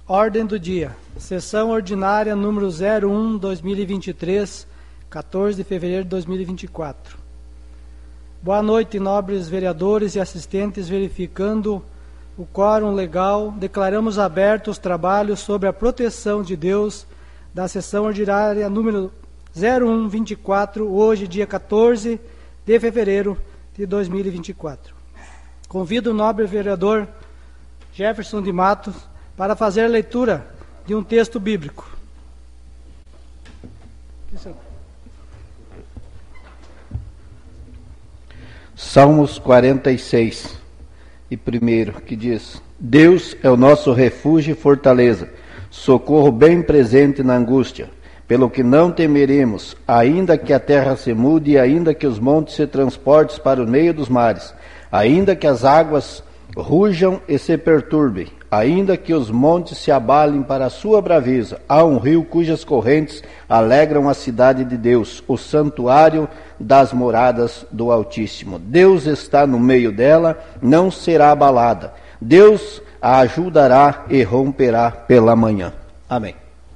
Ordem do dia. Sessão ordinária número 01/2023, 14 de fevereiro de 2024. Boa noite, nobres vereadores e assistentes. Verificando o quórum legal, declaramos abertos os trabalhos sobre a proteção de Deus da sessão ordinária número 01/24, hoje, dia 14 de fevereiro de 2024. Convido o nobre vereador Jefferson de Matos para fazer a leitura de um texto bíblico. Salmos 46, e primeiro, que diz: Deus é o nosso refúgio e fortaleza, socorro bem presente na angústia, pelo que não temeremos, ainda que a terra se mude, e ainda que os montes se transportem para o meio dos mares, ainda que as águas rujam e se perturbem, ainda que os montes se abalem para a sua braveza, há um rio cujas correntes alegram a cidade de Deus, o santuário das moradas do Altíssimo. Deus está no meio dela, não será abalada. Deus a ajudará e romperá pela manhã. Amém.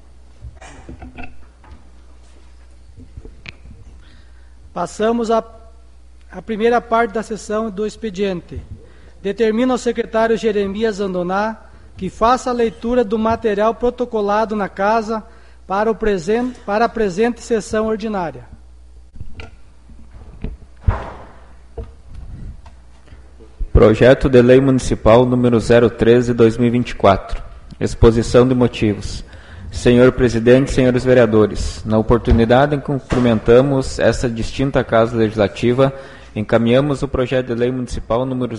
Passamos à primeira parte da sessão do expediente. Determina ao secretário Jeremias Andoná que faça a leitura do material protocolado na casa para a presente sessão ordinária. Projeto de Lei Municipal número 013/2024. Exposição de motivos. Senhor Presidente, senhores vereadores, na oportunidade em que cumprimentamos esta distinta Casa Legislativa, encaminhamos o Projeto de Lei Municipal número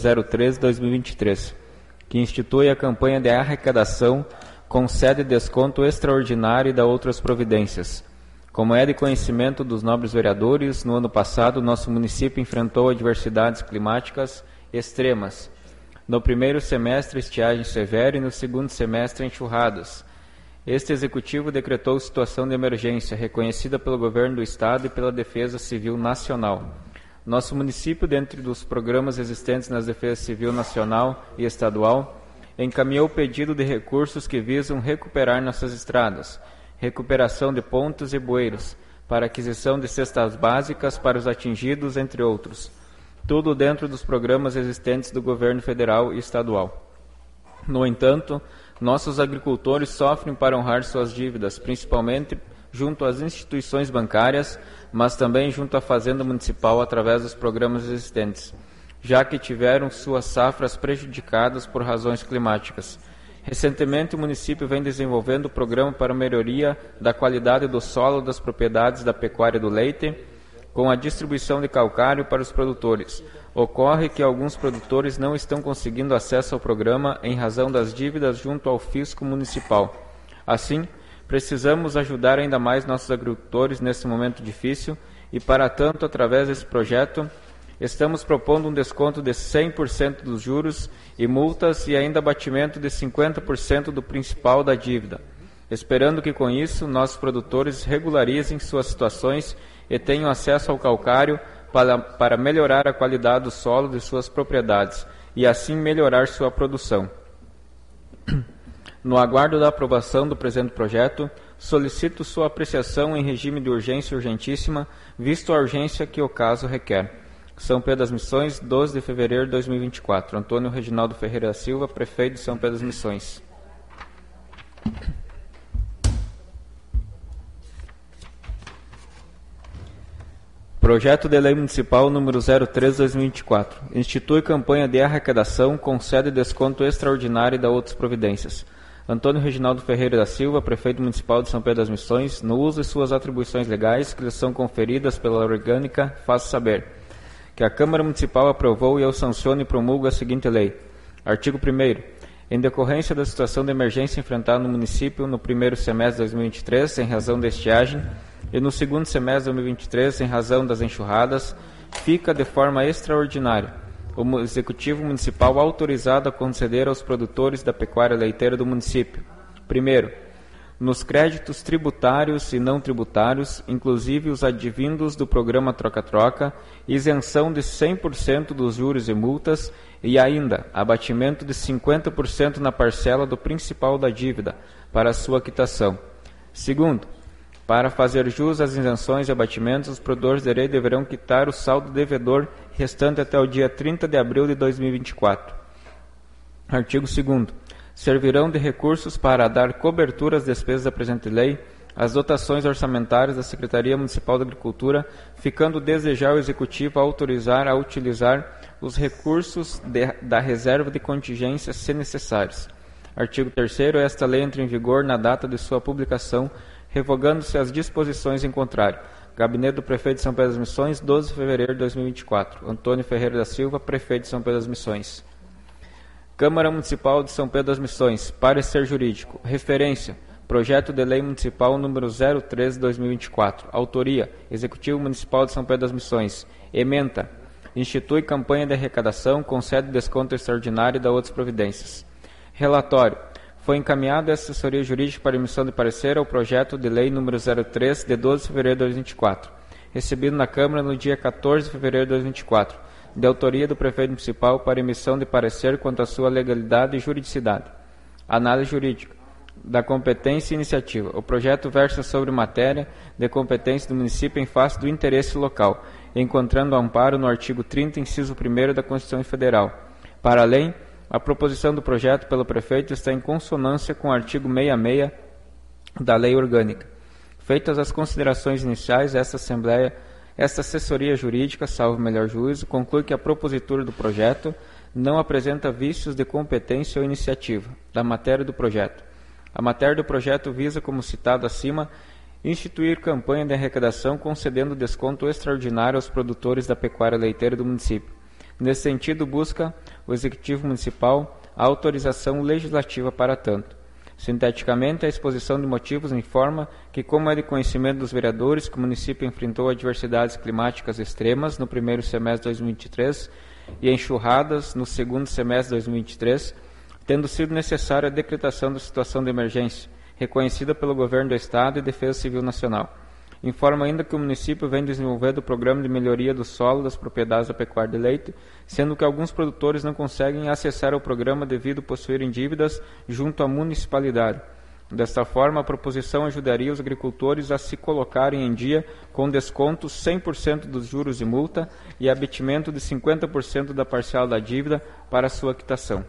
013/2023, que institui a campanha de arrecadação, concede desconto extraordinário e dá outras providências. Como é de conhecimento dos nobres vereadores, no ano passado nosso município enfrentou adversidades climáticas extremas. No primeiro semestre, estiagem severa, e no segundo semestre, enxurradas. Este Executivo decretou situação de emergência, reconhecida pelo Governo do Estado e pela Defesa Civil Nacional. Nosso município, dentre dos programas existentes nas Defesa Civil Nacional e Estadual, encaminhou o pedido de recursos que visam recuperar nossas estradas, recuperação de pontes e bueiros, para aquisição de cestas básicas para os atingidos, entre outros. Tudo dentro dos programas existentes do Governo Federal e Estadual. No entanto, nossos agricultores sofrem para honrar suas dívidas, principalmente junto às instituições bancárias, mas também junto à Fazenda Municipal através dos programas existentes, já que tiveram suas safras prejudicadas por razões climáticas. Recentemente, o município vem desenvolvendo o programa para melhoria da qualidade do solo das propriedades da pecuária do leite, com a distribuição de calcário para os produtores. Ocorre que alguns produtores não estão conseguindo acesso ao programa em razão das dívidas junto ao fisco municipal. Assim, precisamos ajudar ainda mais nossos agricultores nesse momento difícil e, para tanto, através desse projeto, estamos propondo um desconto de 100% dos juros e multas e ainda abatimento de 50% do principal da dívida, esperando que, com isso, nossos produtores regularizem suas situações e tenham acesso ao calcário para melhorar a qualidade do solo de suas propriedades e, assim, melhorar sua produção. No aguardo da aprovação do presente projeto, solicito sua apreciação em regime de urgência urgentíssima, visto a urgência que o caso requer. São Pedro das Missões, 12 de fevereiro de 2024. Antônio Reginaldo Ferreira da Silva, prefeito de São Pedro das Missões. Projeto de Lei Municipal número 03/2024. Institui campanha de arrecadação, concede desconto extraordinário e dá outras providências. Antônio Reginaldo Ferreira da Silva, prefeito municipal de São Pedro das Missões, no uso de suas atribuições legais que lhe são conferidas pela orgânica, faço saber que a Câmara Municipal aprovou e eu sanciono e promulgo a seguinte lei. Artigo 1º. Em decorrência da situação de emergência enfrentada no município no primeiro semestre de 2023, em razão da estiagem, e no segundo semestre de 2023, em razão das enxurradas, fica de forma extraordinária o Executivo Municipal autorizado a conceder aos produtores da pecuária leiteira do município. Primeiro, nos créditos tributários e não tributários, inclusive os advindos do programa Troca-Troca, isenção de 100% dos juros e multas e ainda abatimento de 50% na parcela do principal da dívida para sua quitação. Segundo, para fazer jus às isenções e abatimentos, os produtores de lei deverão quitar o saldo devedor restante até o dia 30 de abril de 2024. Artigo 2º. Servirão de recursos para dar cobertura às despesas da presente lei, as dotações orçamentárias da Secretaria Municipal da Agricultura, ficando desejar o Executivo autorizar a utilizar os recursos da reserva de contingência se necessários. Artigo 3º. Esta lei entra em vigor na data de sua publicação, revogando-se as disposições em contrário. Gabinete do Prefeito de São Pedro das Missões, 12 de fevereiro de 2024. Antônio Ferreira da Silva, Prefeito de São Pedro das Missões. Câmara Municipal de São Pedro das Missões. Parecer jurídico. Referência. Projeto de Lei Municipal número 013 de 2024. Autoria. Executivo Municipal de São Pedro das Missões. Ementa. Institui campanha de arrecadação, concede desconto extraordinário e dá outras providências. Relatório. Foi encaminhado a assessoria jurídica para emissão de parecer ao projeto de lei número 03 de 12 de fevereiro de 2024. Recebido na Câmara no dia 14 de fevereiro de 2024. De autoria do Prefeito Municipal para emissão de parecer quanto à sua legalidade e juridicidade. Análise jurídica da competência e iniciativa. O projeto versa sobre matéria de competência do município em face do interesse local, encontrando amparo no artigo 30, inciso 1º da Constituição Federal. Para além, a proposição do projeto pelo Prefeito está em consonância com o artigo 66 da Lei Orgânica. Feitas as considerações iniciais, esta assessoria jurídica, salvo melhor juízo, conclui que a propositura do projeto não apresenta vícios de competência ou iniciativa da matéria do projeto. A matéria do projeto visa, como citado acima, instituir campanha de arrecadação concedendo desconto extraordinário aos produtores da pecuária leiteira do município. Nesse sentido, busca o Executivo Municipal a autorização legislativa para tanto. Sinteticamente, a exposição de motivos informa que, como é de conhecimento dos vereadores, que o município enfrentou adversidades climáticas extremas no primeiro semestre de 2023 e enxurradas no segundo semestre de 2023, tendo sido necessária a decretação da situação de emergência, reconhecida pelo Governo do Estado e Defesa Civil Nacional. Informa ainda que o município vem desenvolvendo o programa de melhoria do solo das propriedades da pecuária de leite, sendo que alguns produtores não conseguem acessar ao programa devido a possuírem dívidas junto à municipalidade. Desta forma, a proposição ajudaria os agricultores a se colocarem em dia com desconto 100% dos juros e multa e abatimento de 50% da parcela da dívida para sua quitação.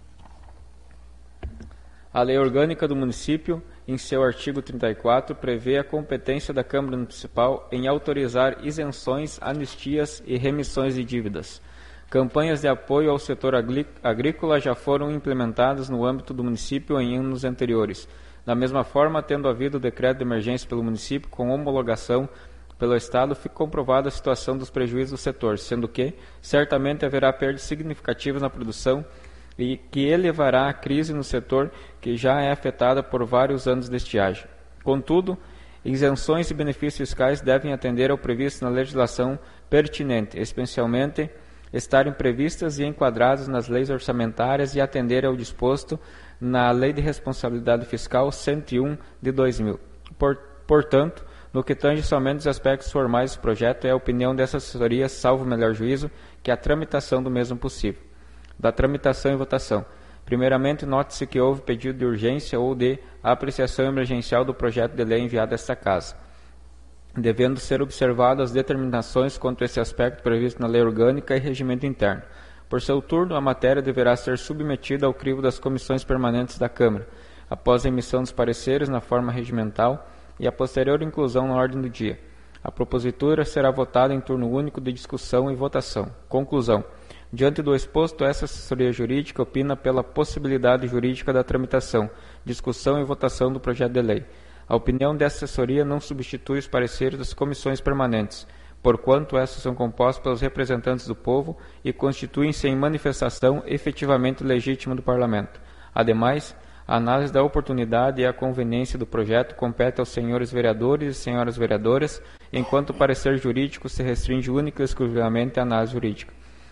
A Lei Orgânica do Município, em seu artigo 34, prevê a competência da Câmara Municipal em autorizar isenções, anistias e remissões de dívidas. Campanhas de apoio ao setor agrícola já foram implementadas no âmbito do município em anos anteriores. Da mesma forma, tendo havido decreto de emergência pelo município com homologação pelo Estado, fica comprovada a situação dos prejuízos do setor, sendo que, certamente, haverá perdas significativas na produção e que elevará a crise no setor que já é afetada por vários anos de estiagem. Contudo, isenções e benefícios fiscais devem atender ao previsto na legislação pertinente, especialmente estarem previstas e enquadradas nas leis orçamentárias e atender ao disposto na Lei de Responsabilidade Fiscal 101 de 2000. Portanto, no que tange somente os aspectos formais do projeto, é a opinião dessa assessoria, salvo melhor juízo, que a tramitação do mesmo possível. Da tramitação e votação. Primeiramente, note-se que houve pedido de urgência ou de apreciação emergencial do projeto de lei enviado a esta Casa, devendo ser observadas as determinações quanto a esse aspecto previsto na Lei Orgânica e Regimento Interno. Por seu turno, a matéria deverá ser submetida ao crivo das comissões permanentes da Câmara, após a emissão dos pareceres na forma regimental e a posterior inclusão na ordem do dia. A propositura será votada em turno único de discussão e votação. Conclusão. Diante do exposto, essa assessoria jurídica opina pela possibilidade jurídica da tramitação, discussão e votação do projeto de lei. A opinião dessa assessoria não substitui os pareceres das comissões permanentes, porquanto essas são compostas pelos representantes do povo e constituem-se em manifestação efetivamente legítima do Parlamento. Ademais, a análise da oportunidade e a conveniência do projeto compete aos senhores vereadores e senhoras vereadoras, enquanto o parecer jurídico se restringe única e exclusivamente à análise jurídica.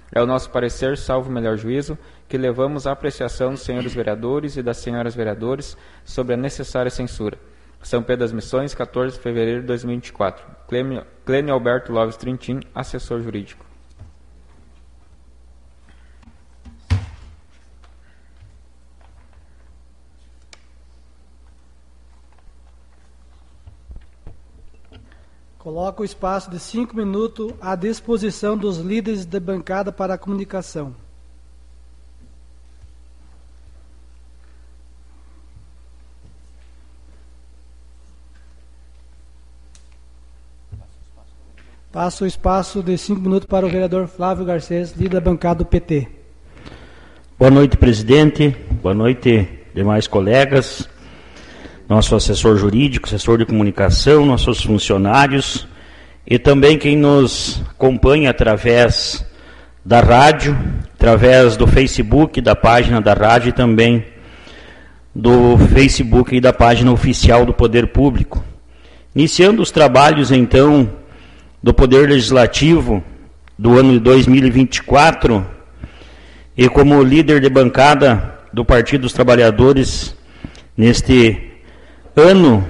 É o nosso parecer, salvo o melhor juízo, que levamos à apreciação dos senhores vereadores e das senhoras vereadores sobre a necessária censura. São Pedro das Missões, 14 de fevereiro de 2024. Clênio Alberto Loves Trintim, assessor jurídico. Coloco o espaço de 5 minutos à disposição dos líderes de bancada para a comunicação. Passo o espaço de 5 minutos para o vereador Flávio Garcês, líder da bancada do PT. Boa noite, presidente. Boa noite, demais colegas. Nosso assessor jurídico, assessor de comunicação, nossos funcionários e também quem nos acompanha através da rádio, através do Facebook, da página da rádio e também do Facebook e da página oficial do Poder Público. Iniciando os trabalhos, então, do Poder Legislativo do ano de 2024 e como líder de bancada do Partido dos Trabalhadores neste ano,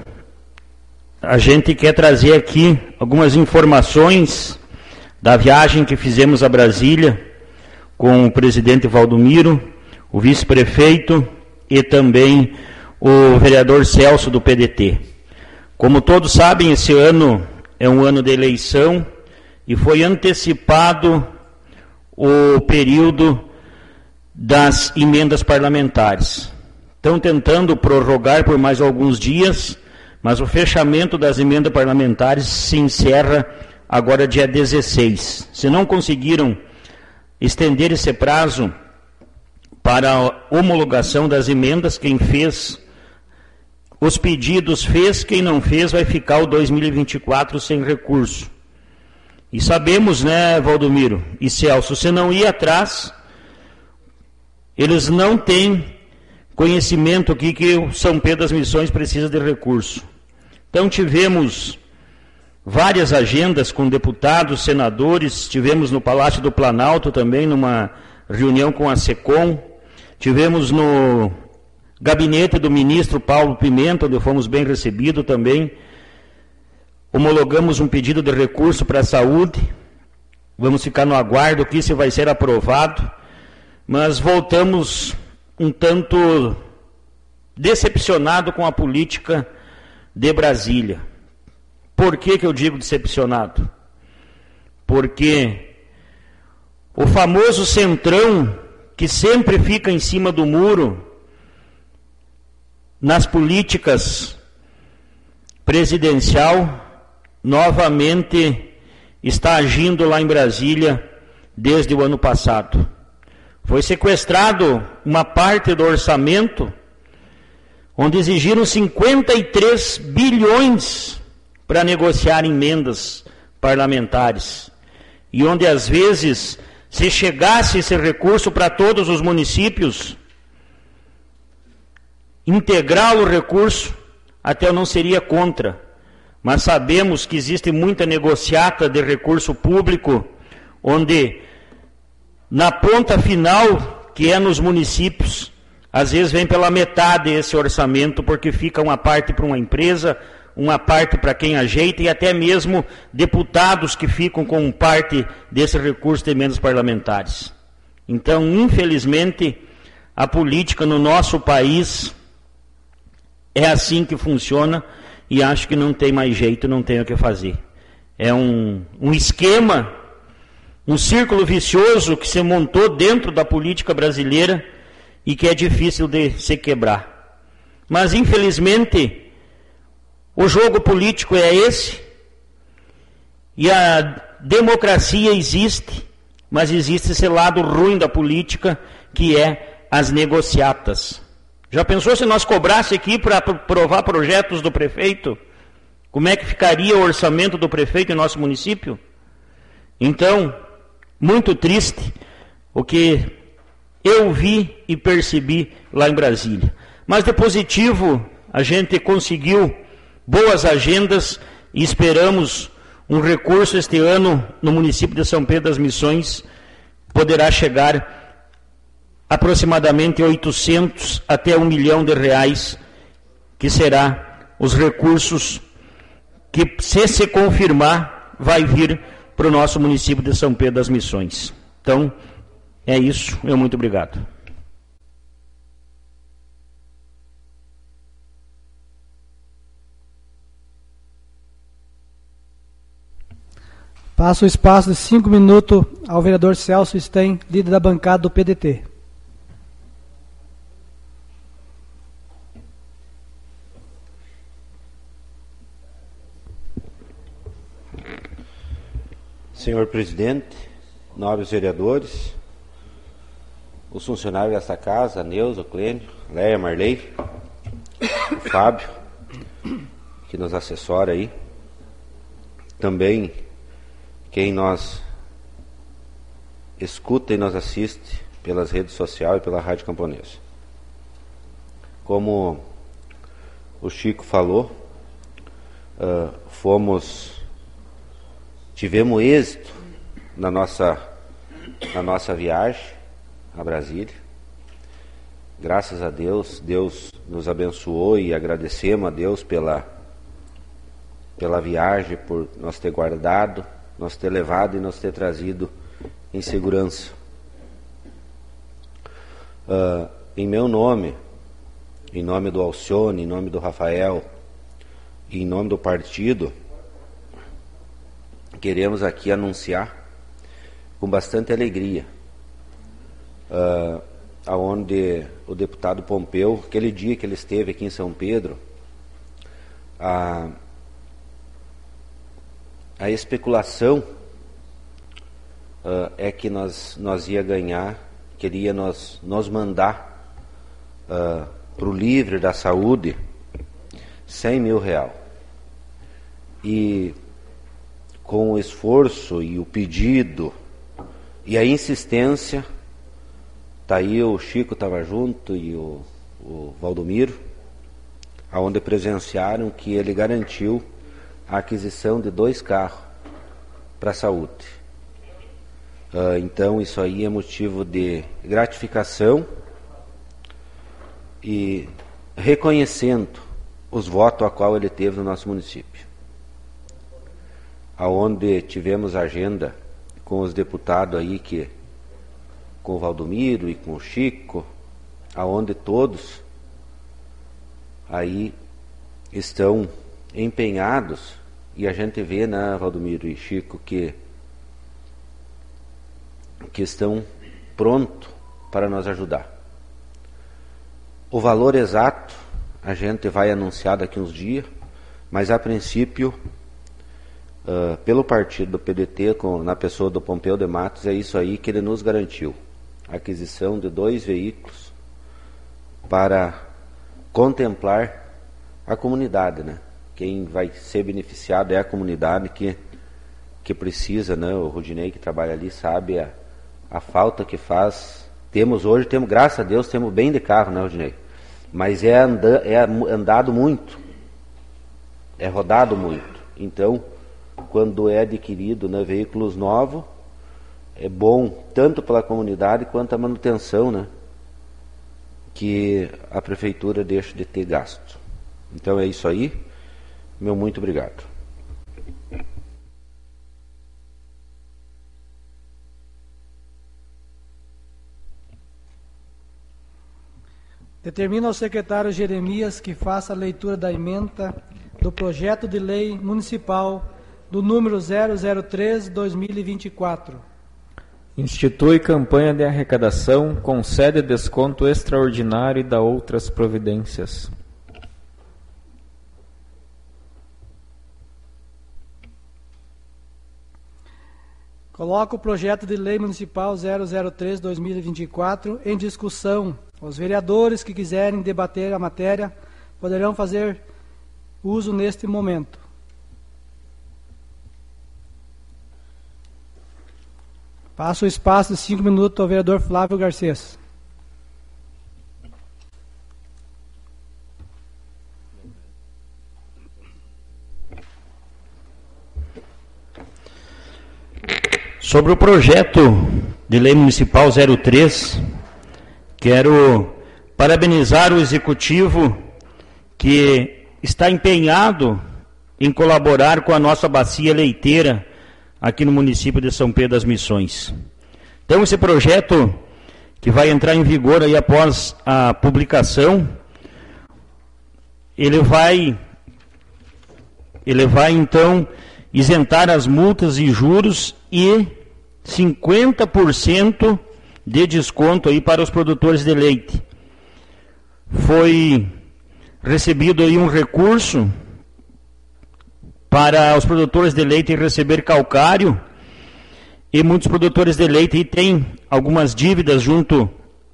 a gente quer trazer aqui algumas informações da viagem que fizemos a Brasília com o presidente Valdomiro, o vice-prefeito e também o vereador Celso do PDT. Como todos sabem, esse ano é um ano de eleição e foi antecipado o período das emendas parlamentares. Estão tentando prorrogar por mais alguns dias, mas o fechamento das emendas parlamentares se encerra agora dia 16. Se não conseguiram estender esse prazo para a homologação das emendas, quem fez os pedidos fez, quem não fez vai ficar o 2024 sem recurso. E sabemos, né, Valdomiro e Celso, se não ir atrás, eles não têm conhecimento aqui que o São Pedro das Missões precisa de recurso. Então tivemos várias agendas com deputados, senadores, tivemos no Palácio do Planalto também, numa reunião com a SECOM, tivemos no gabinete do ministro Paulo Pimenta, onde fomos bem recebidos também, homologamos um pedido de recurso para a saúde, vamos ficar no aguardo que se vai ser aprovado, mas voltamos um tanto decepcionado com a política de Brasília. Por que eu digo decepcionado? Porque o famoso centrão, que sempre fica em cima do muro nas políticas presidencial, novamente está agindo lá em Brasília desde o ano passado. Foi sequestrado uma parte do orçamento, onde exigiram 53 bilhões para negociar emendas parlamentares. E onde, às vezes, se chegasse esse recurso para todos os municípios, integrar o recurso, até eu não seria contra. Mas sabemos que existe muita negociata de recurso público, onde na ponta final, que é nos municípios, às vezes vem pela metade esse orçamento, porque fica uma parte para uma empresa, uma parte para quem ajeita, e até mesmo deputados que ficam com parte desse recurso de emendas parlamentares. Então, infelizmente, a política no nosso país é assim que funciona, e acho que não tem mais jeito, não tem o que fazer. É um esquema, um círculo vicioso que se montou dentro da política brasileira e que é difícil de se quebrar. Mas, infelizmente, o jogo político é esse, e a democracia existe, mas existe esse lado ruim da política, que é as negociatas. Já pensou se nós cobrássemos aqui para aprovar projetos do prefeito? Como é que ficaria o orçamento do prefeito em nosso município? Então, muito triste o que eu vi e percebi lá em Brasília. Mas de positivo, a gente conseguiu boas agendas e esperamos um recurso este ano no município de São Pedro das Missões poderá chegar aproximadamente 800 até 1 milhão de reais, que será os recursos que, se confirmar, vai vir para o nosso município de São Pedro das Missões. Então, é isso. Muito obrigado. Passo o espaço de 5 minutos ao vereador Celso Stein, líder da bancada do PDT. Senhor presidente, nobres vereadores, os funcionários desta casa, a Neuza, o Clênio, a Leia, Marley, o Fábio, que nos assessora aí, também quem nos escuta e nos assiste pelas redes sociais e pela Rádio Camponesa. Como o Chico falou, tivemos êxito na nossa viagem a Brasília. Graças a Deus, Deus nos abençoou e agradecemos a Deus pela viagem, por nós ter guardado, nós ter levado e nós ter trazido em segurança. Em meu nome, em nome do Alcione, em nome do Rafael e em nome do partido, queremos aqui anunciar com bastante alegria aonde o deputado Pompeu, aquele dia que ele esteve aqui em São Pedro, a especulação é que nós ia ganhar, queria nos mandar para o Livre da Saúde 100 mil reais. E com o esforço e o pedido e a insistência, tá aí o Chico estava junto e o Valdomiro, aonde presenciaram que ele garantiu a aquisição de 2 carros para a saúde. Então isso aí é motivo de gratificação e reconhecendo os votos a qual ele teve no nosso município. Aonde tivemos agenda com os deputados aí, com o Valdomiro e com o Chico, aonde todos aí estão empenhados, e a gente vê, né, Valdomiro e Chico, que estão prontos para nos ajudar. O valor exato a gente vai anunciar daqui uns dias, mas a princípio, pelo partido do PDT, na pessoa do Pompeu de Matos, é isso aí que ele nos garantiu: a aquisição de 2 veículos para contemplar a comunidade, né? Quem vai ser beneficiado é a comunidade que precisa, né? O Rudinei, que trabalha ali, sabe a falta que faz. Hoje, graças a Deus, temos bem de carro, né, Rudinei? Mas é andado muito, é rodado muito. Então, quando é adquirido, né, veículos novos, é bom tanto pela comunidade quanto a manutenção, né, que a prefeitura deixa de ter gasto. Então é isso aí. Meu muito obrigado. Determina ao secretário Jeremias que faça a leitura da ementa do projeto de lei municipal do número 003/2024. Institui campanha de arrecadação, concede desconto extraordinário e dá outras providências. Coloca o projeto de lei municipal 003/2024 em discussão. Os vereadores que quiserem debater a matéria poderão fazer uso neste momento. Passo o espaço de 5 minutos ao vereador Flávio Garcês. Sobre o projeto de Lei Municipal 03. Quero parabenizar o Executivo que está empenhado em colaborar com a nossa bacia leiteira aqui no município de São Pedro das Missões. Então, esse projeto que vai entrar em vigor aí após a publicação, ele vai então isentar as multas e juros e 50% de desconto aí para os produtores de leite. Foi recebido aí um recurso para os produtores de leite receber calcário, e muitos produtores de leite têm algumas dívidas junto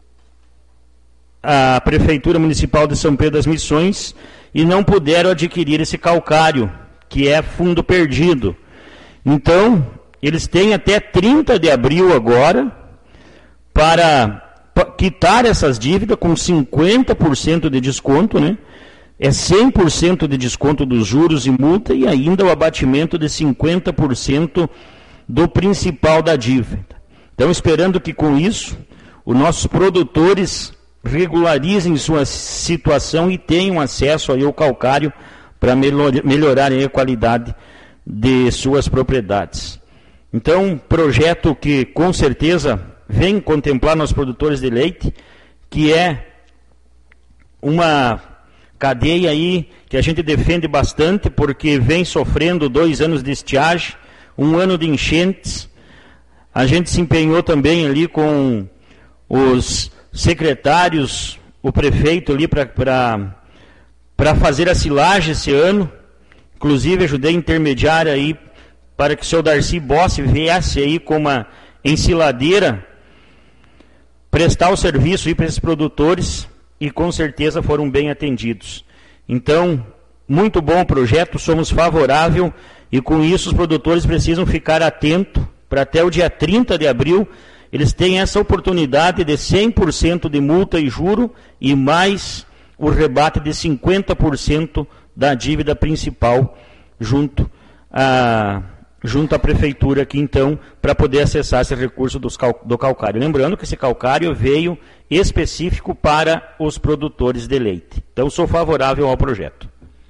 à Prefeitura Municipal de São Pedro das Missões e não puderam adquirir esse calcário, que é fundo perdido. Então, eles têm até 30 de abril agora para quitar essas dívidas com 50% de desconto, né? É 100% de desconto dos juros e multa e ainda o abatimento de 50% do principal da dívida. Então, esperando que com isso os nossos produtores regularizem sua situação e tenham acesso aí ao calcário para melhorar a qualidade de suas propriedades. Então, projeto que com certeza vem contemplar nossos produtores de leite, que é uma cadeia aí que a gente defende bastante, porque vem sofrendo 2 anos de estiagem, 1 ano de enchentes. A gente se empenhou também ali com os secretários, o prefeito ali para fazer a silagem esse ano. Inclusive ajudei a intermediar aí para que o senhor Darcy Bossi viesse aí com uma ensiladeira prestar o serviço aí para esses produtores, e com certeza foram bem atendidos. Então, muito bom o projeto, somos favoráveis, e com isso os produtores precisam ficar atentos para até o dia 30 de abril eles têm essa oportunidade de 100% de multa e juro e mais o rebate de 50% da dívida principal junto à prefeitura aqui, então, para poder acessar esse recurso do calcário. Lembrando que esse calcário veio específico para os produtores de leite. Então, sou favorável ao projeto.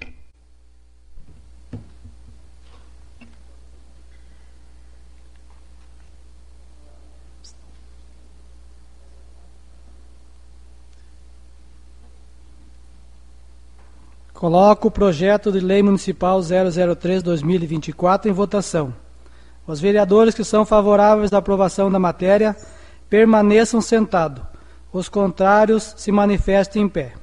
Coloco o projeto de Lei Municipal 003/2024 em votação. Os vereadores que são favoráveis à aprovação da matéria permaneçam sentados. Os contrários se manifestem em pé.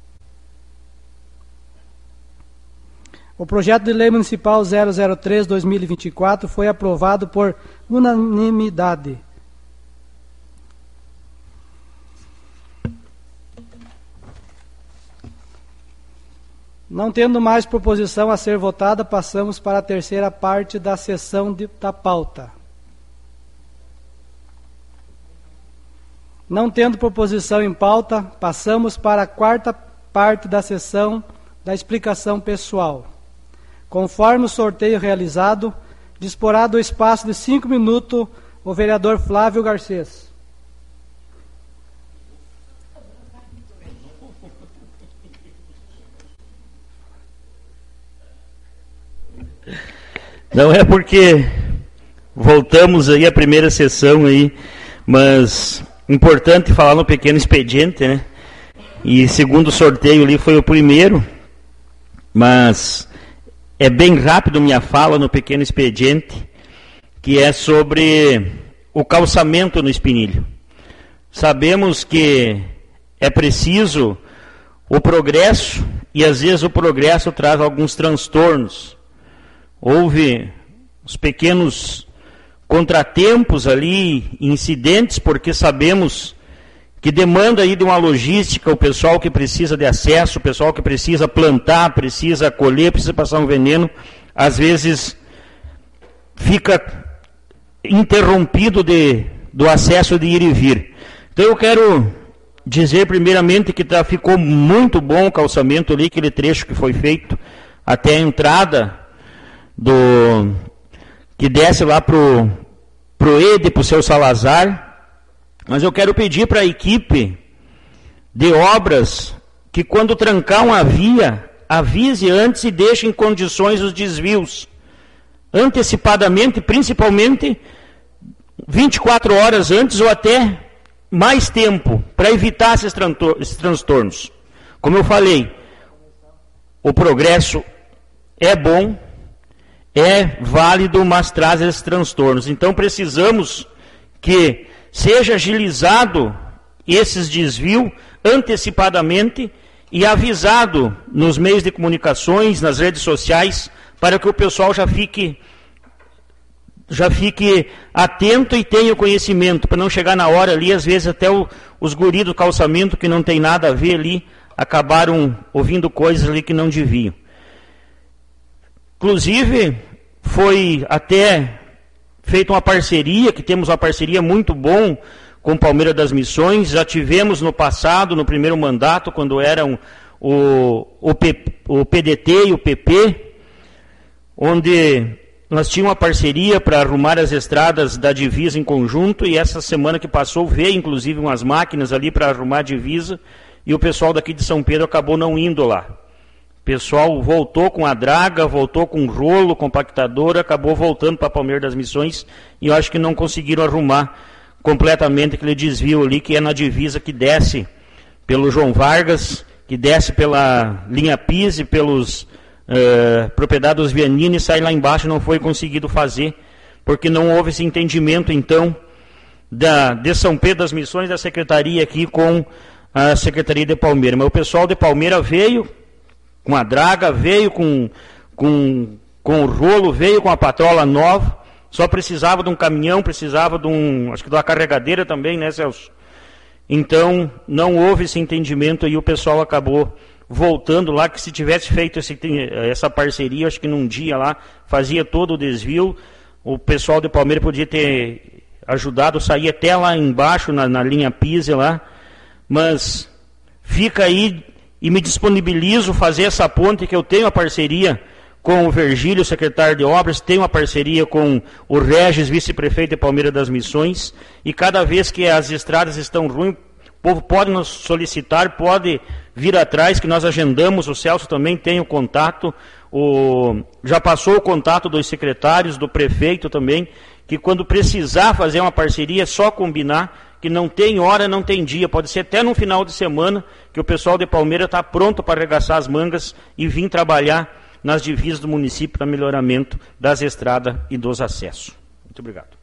O projeto de Lei Municipal 003/2024 foi aprovado por unanimidade. Não tendo mais proposição a ser votada, passamos para a terceira parte da sessão da pauta. Não tendo proposição em pauta, passamos para a quarta parte da sessão da explicação pessoal. Conforme o sorteio realizado, disporá do espaço de 5 minutos o vereador Flávio Garcês. Não é porque voltamos aí à primeira sessão aí, mas importante falar no pequeno expediente, né? E segundo o sorteio ali foi o primeiro, mas é bem rápido minha fala no pequeno expediente, que é sobre o calçamento no Espinilho. Sabemos que é preciso o progresso, e às vezes o progresso traz alguns transtornos. Houve os pequenos contratempos ali, incidentes, porque sabemos que demanda aí de uma logística, o pessoal que precisa de acesso, o pessoal que precisa plantar, precisa colher, precisa passar um veneno, às vezes fica interrompido do acesso de ir e vir. Então eu quero dizer primeiramente que ficou muito bom o calçamento ali, aquele trecho que foi feito até a entrada que desce lá pro EDE, pro seu Salazar, Mas eu quero pedir para a equipe de obras que quando trancar uma via, avise antes e deixe em condições os desvios. Antecipadamente, principalmente 24 horas antes ou até mais tempo, para evitar esses transtornos. Como eu falei, o progresso é bom, é válido, mas traz esses transtornos. Então precisamos que seja agilizado esses desvios antecipadamente e avisado nos meios de comunicações, nas redes sociais, para que o pessoal já fique atento e tenha o conhecimento, para não chegar na hora ali, às vezes até os guris do calçamento, que não tem nada a ver ali, acabaram ouvindo coisas ali que não deviam. Inclusive, foi até feita uma parceria, que temos uma parceria muito bom com o Palmeiras das Missões. Já tivemos no passado, no primeiro mandato, quando eram o PDT e o PP, onde nós tínhamos uma parceria para arrumar as estradas da divisa em conjunto, e essa semana que passou veio inclusive umas máquinas ali para arrumar a divisa, e o pessoal daqui de São Pedro acabou não indo lá. O pessoal voltou com a draga, voltou com rolo, compactador, acabou voltando para Palmeiras das Missões, e eu acho que não conseguiram arrumar completamente aquele desvio ali, que é na divisa que desce pelo João Vargas, que desce pela linha Pise, pelos propriedade dos Vianini, e sai lá embaixo. Não foi conseguido fazer, porque não houve esse entendimento, então, de São Pedro das Missões, da Secretaria aqui com a Secretaria de Palmeiras. Mas o pessoal de Palmeiras veio com a draga, veio com o rolo, veio com a patrola nova, só precisava de um caminhão, precisava acho que de uma carregadeira também, né, Celso? Então, não houve esse entendimento e o pessoal acabou voltando lá, que se tivesse feito essa parceria, acho que num dia lá, fazia todo o desvio, o pessoal de Palmeiras podia ter ajudado, sair até lá embaixo, na linha Pise lá, mas fica aí e me disponibilizo fazer essa ponte, que eu tenho a parceria com o Virgílio, secretário de obras, tenho uma parceria com o Regis, vice-prefeito de Palmeiras das Missões, e cada vez que as estradas estão ruins, o povo pode nos solicitar, pode vir atrás, que nós agendamos. O Celso também tem o contato, já passou o contato dos secretários, do prefeito também, que quando precisar fazer uma parceria, é só combinar, que não tem hora, não tem dia, pode ser até no final de semana, que o pessoal de Palmeiras está pronto para arregaçar as mangas e vir trabalhar nas divisas do município para melhoramento das estradas e dos acessos. Muito obrigado.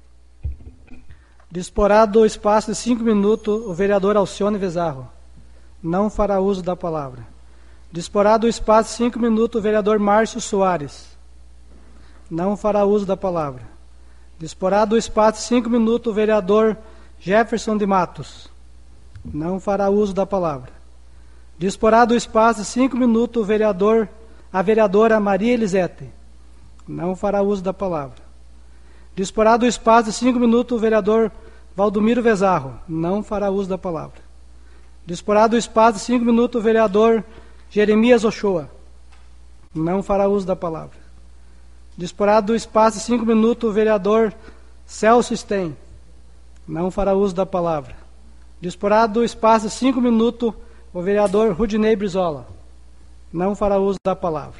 Disporá do espaço de 5 minutos o vereador Alcione Vezarro. Não fará uso da palavra. Disporá do espaço de 5 minutos o vereador Márcio Soares. Não fará uso da palavra. Disporá do espaço de 5 minutos o vereador Jefferson de Matos. Não fará uso da palavra. Disporá do espaço de 5 minutos a vereadora Maria Elisete. Não fará uso da palavra. Disporá do espaço de 5 minutos o vereador Valdomiro Vezarro. Não fará uso da palavra. Disporá do espaço de 5 minutos o vereador Jeremias Ochoa. Não fará uso da palavra. Disporá do espaço de 5 minutos o vereador Celso Sten. Não fará uso da palavra. Disporá do espaço de 5 minutos o vereador Rudinei Brizola. Não fará uso da palavra.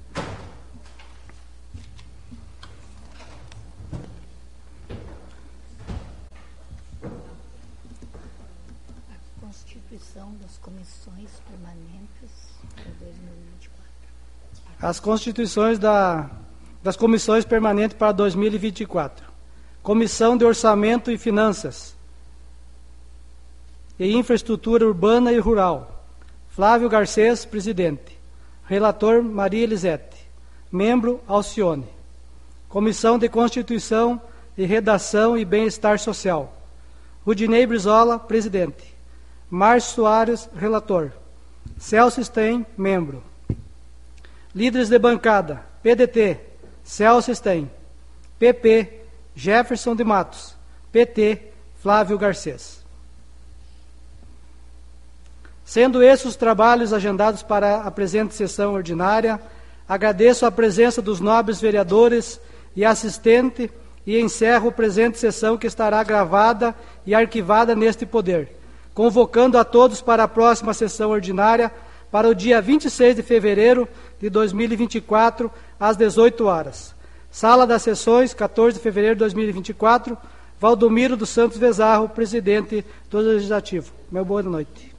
A constituição das comissões permanentes para 2024. As constituições das comissões permanentes para 2024. Comissão de Orçamento e Finanças e Infraestrutura Urbana e Rural. Flávio Garcês, presidente. Relator, Maria Elisete. Membro, Alcione. Comissão de Constituição e Redação e Bem-Estar Social. Rudinei Brizola, presidente. Márcio Soares, relator. Celso Sten, membro. Líderes de bancada, PDT, Celso Sten. PP, Jefferson de Matos. PT, Flávio Garcês. Sendo esses os trabalhos agendados para a presente sessão ordinária, agradeço a presença dos nobres vereadores e assistente e encerro a presente sessão, que estará gravada e arquivada neste poder, convocando a todos para a próxima sessão ordinária para o dia 26 de fevereiro de 2024, às 18 horas. Sala das Sessões, 14 de fevereiro de 2024, Valdomiro dos Santos Vezarro, presidente do Legislativo. Meu boa noite.